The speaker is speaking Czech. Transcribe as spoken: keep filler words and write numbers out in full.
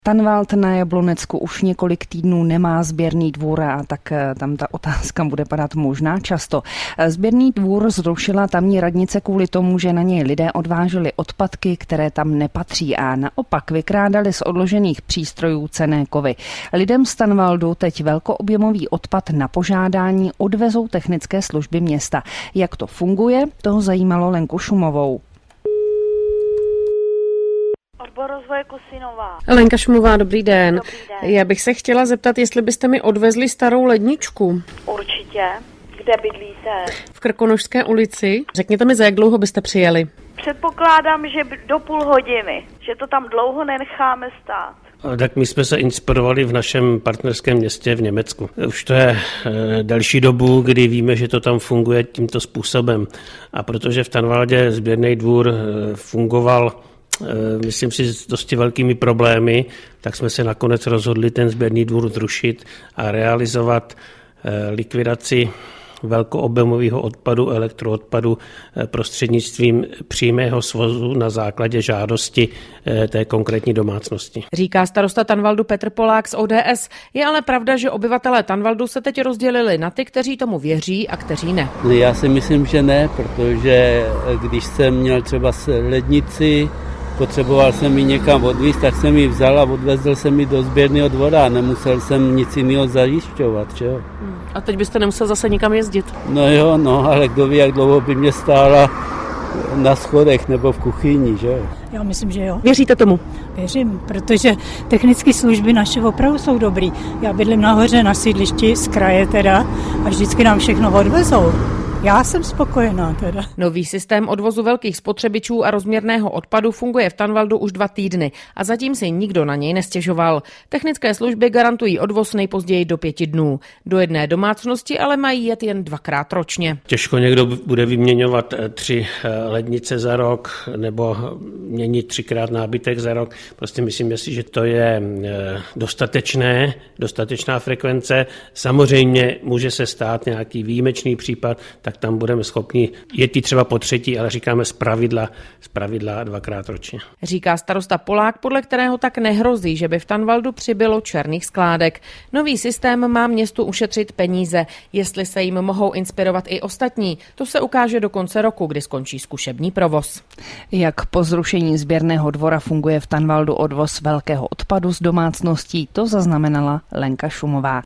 Tanvald na Jablonecku už několik týdnů nemá sběrný dvůr a tak tam ta otázka bude padat možná často. Sběrný dvůr zrušila tamní radnice kvůli tomu, že na něj lidé odváželi odpadky, které tam nepatří a naopak vykrádali z odložených přístrojů cenné kovy. Lidem z Tanvaldu teď velkoobjemový odpad na požádání odvezou technické služby města. Jak to funguje, toho zajímalo Lenku Šumovou. Odbor rozvoje Kusínová. Lenka Šumová, dobrý den. Dobrý den. Já bych se chtěla zeptat, jestli byste mi odvezli starou ledničku. Určitě. Kde bydlíte? V Krkonošské ulici. Řekněte mi, za jak dlouho byste přijeli? Předpokládám, že do půl hodiny, že to tam dlouho nenecháme stát. Tak my jsme se inspirovali v našem partnerském městě v Německu. Už to je e, delší dobu, kdy víme, že to tam funguje tímto způsobem. A protože v Tanvaldě sběrný dvůr e, fungoval myslím si s dosti velkými problémy, tak jsme se nakonec rozhodli ten sběrný dvůr zrušit a realizovat likvidaci velkoobjemového odpadu, elektroodpadu prostřednictvím přímého svozu na základě žádosti té konkrétní domácnosti. Říká starosta Tanvaldu Petr Polák z O D S. Je ale pravda, že obyvatelé Tanvaldu se teď rozdělili na ty, kteří tomu věří a kteří ne. Já si myslím, že ne, protože když jsem měl třeba lednici, potřeboval jsem ji někam odvízt, tak jsem ji vzal a odvezl jsem ji do sběrného dvora. Nemusel jsem nic jiného zajišťovat, že jo. A teď byste nemusel zase nikam jezdit. No jo, no, ale kdo ví, jak dlouho by mě stála na schodech nebo v kuchyni, že jo. Já myslím, že jo. Věříte tomu? Věřím, protože technické služby naše opravdu jsou dobrý. Já bydlím nahoře na sídlišti z kraje teda a vždycky nám všechno odvezou. Já jsem spokojená teda. Nový systém odvozu velkých spotřebičů a rozměrného odpadu funguje v Tanvaldu už dva týdny a zatím si nikdo na něj nestěžoval. Technické služby garantují odvoz nejpozději do pěti dnů. Do jedné domácnosti ale mají jet jen dvakrát ročně. Těžko někdo bude vyměňovat tři lednice za rok nebo měnit třikrát nábytek za rok. Prostě myslím si, že to je dostatečné, dostatečná frekvence. Samozřejmě může se stát nějaký výjimečný případ, tak tam budeme schopni jet i třeba po třetí, ale říkáme z pravidla, z pravidla dvakrát ročně. Říká starosta Polák, podle kterého tak nehrozí, že by v Tanvaldu přibylo černých skládek. Nový systém má městu ušetřit peníze. Jestli se jim mohou inspirovat i ostatní, to se ukáže do konce roku, kdy skončí zkušební provoz. Jak po zrušení sběrného dvora funguje v Tanvaldu odvoz velkého odpadu z domácností, to zaznamenala Lenka Šumová.